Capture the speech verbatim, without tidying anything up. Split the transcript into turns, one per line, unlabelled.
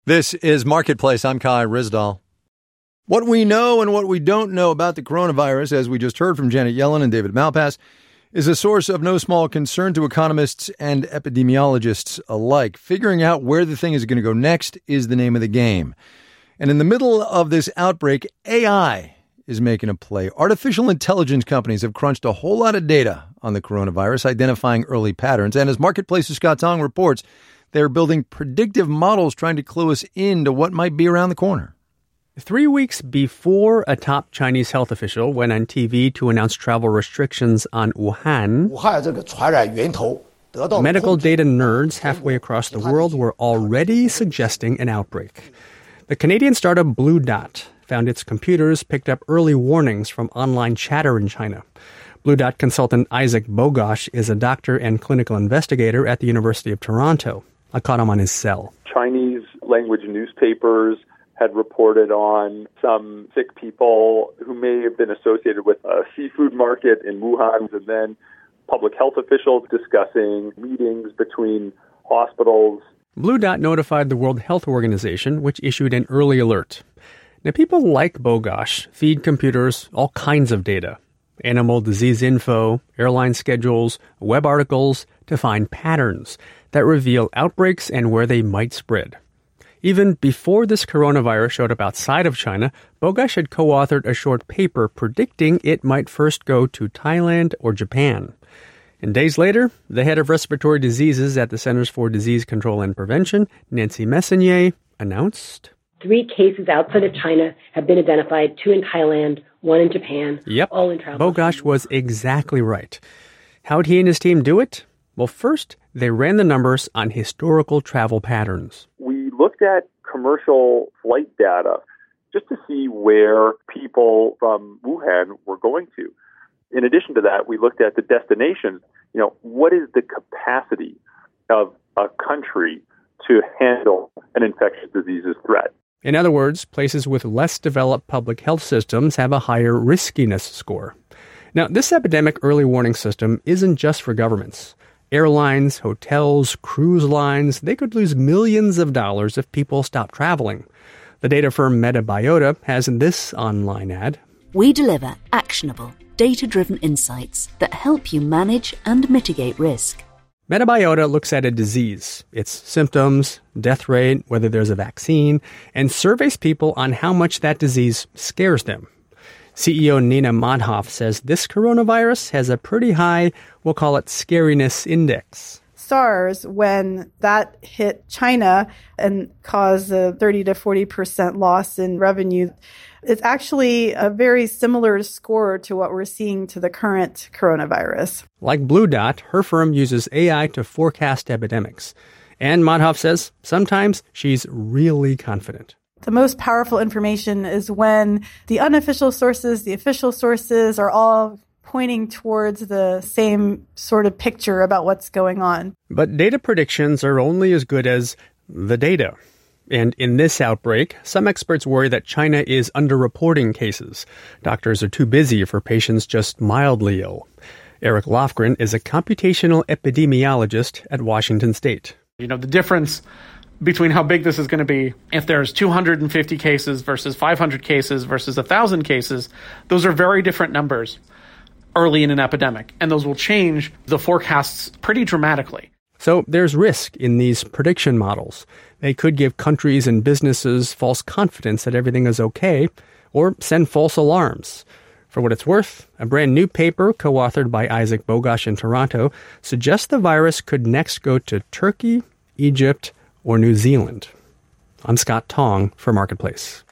This is Marketplace. I'm Kai Ryssdal. What we know and what we don't know about the coronavirus, as we just heard from Janet Yellen and David Malpass, is a source of no small concern to economists and epidemiologists alike. Figuring out where the thing is going to go next is the name of the game. And in the middle of this outbreak, A I is making a play. Artificial intelligence companies have crunched a whole lot of data on the coronavirus, identifying early patterns. And as Marketplace's Scott Tong reports, they're building predictive models trying to clue us into what might be around the corner.
Three weeks before a top Chinese health official went on T V to announce travel restrictions on Wuhan, medical data nerds halfway across the world were already suggesting an outbreak. The Canadian startup Blue Dot found its computers picked up early warnings from online chatter in China. Blue Dot consultant Isaac Bogosh is a doctor and clinical investigator at the University of Toronto. I caught him on his cell.
Chinese language newspapers had reported on some sick people who may have been associated with a seafood market in Wuhan, and then public health officials discussing meetings between hospitals.
Blue Dot notified the World Health Organization, which issued an early alert. Now, people like Bogosh feed computers all kinds of data. Animal disease info, airline schedules, web articles to find patterns that reveal outbreaks and where they might spread. Even before this coronavirus showed up outside of China, Bogosh had co-authored a short paper predicting it might first go to Thailand or Japan. And days later, the head of respiratory diseases at the Centers for Disease Control and Prevention, Nancy Messonnier, announced,
Three cases outside of China have been identified, two in Thailand, one in Japan,
yep.
all in travel.
Bogosh was exactly right. How'd he and his team do it? Well, first, they ran the numbers on historical travel patterns.
We looked at commercial flight data just to see where people from Wuhan were going to. In addition to that, we looked at the destinations. You know, what is the capacity of a country to handle an infectious diseases threat?
In other words, places with less developed public health systems have a higher riskiness score. Now, this epidemic early warning system isn't just for governments. Airlines, hotels, cruise lines, they could lose millions of dollars if people stop traveling. The data firm Metabiota has this online ad.
We deliver actionable, data-driven insights that help you manage and mitigate risk.
Metabiota looks at a disease, its symptoms, death rate, whether there's a vaccine, and surveys people on how much that disease scares them. C E O Nina Modhoff says this coronavirus has a pretty high, we'll call it scariness index.
SARS, when that hit China and caused a thirty to forty percent loss in revenue, it's actually a very similar score to what we're seeing to the current coronavirus.
Like Blue Dot, her firm uses A I to forecast epidemics. And Modhoff says sometimes she's really confident.
The most powerful information is when the unofficial sources, the official sources are all pointing towards the same sort of picture about what's going on.
But data predictions are only as good as the data. And in this outbreak, some experts worry that China is underreporting cases. Doctors are too busy for patients just mildly ill. Eric Lofgren is a computational epidemiologist at Washington State.
You know, the difference between how big this is going to be, if there's two hundred fifty cases versus five hundred cases versus one thousand cases, those are very different numbers early in an epidemic, and those will change the forecasts pretty dramatically.
So there's risk in these prediction models. They could give countries and businesses false confidence that everything is okay, or send false alarms. For what it's worth, a brand new paper co-authored by Isaac Bogosh in Toronto suggests the virus could next go to Turkey, Egypt, or New Zealand. I'm Scott Tong for Marketplace.